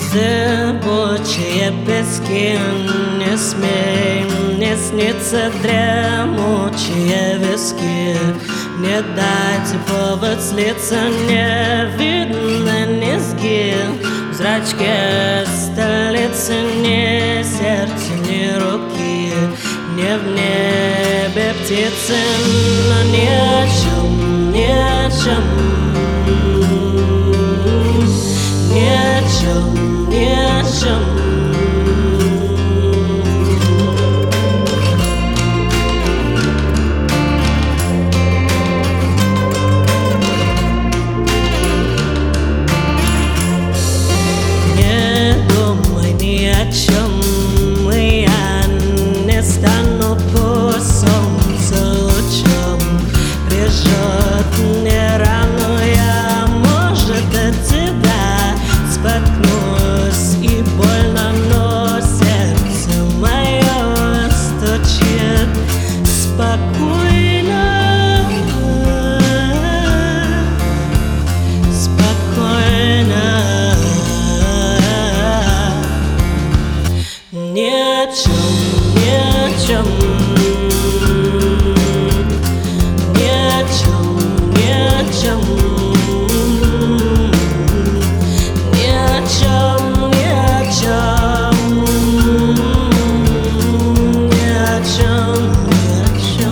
Зыбучие пески, не смей мне снится дремучие виски. Не дайте повод слиться, не видно низги. В зрачке столицы ни сердца, ни руки. Не в небе птицы, но ни о чем, ни о чем. Ни о чем, ни о чем. Не думай ни о чем, и я не стану по солнцу лучом. Прижжет мне рану я, может, от тебя споткнусь и больно, но сердце мое стучит спокойно, спокойно. Ни о чем, ни о чем. Ни о чем, ни о чем. Ни о чем, ни о чем. Ни о чем, ни о чем.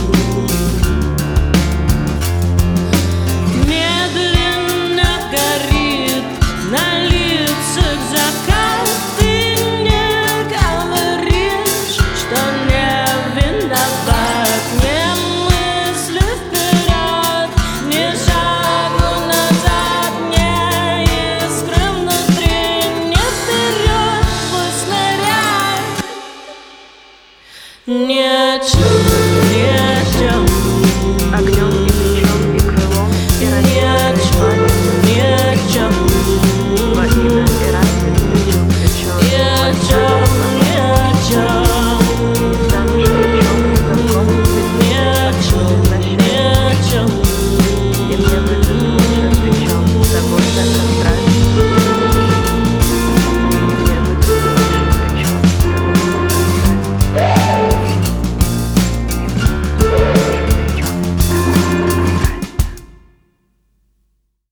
Медленно горит на лицах закат. Ты не говоришь, что не виноват. Не мысли вперед, ни шагу назад, не искры внутри, не вперед, пусть ныряй. Ни о чем, ни о чем. Огнем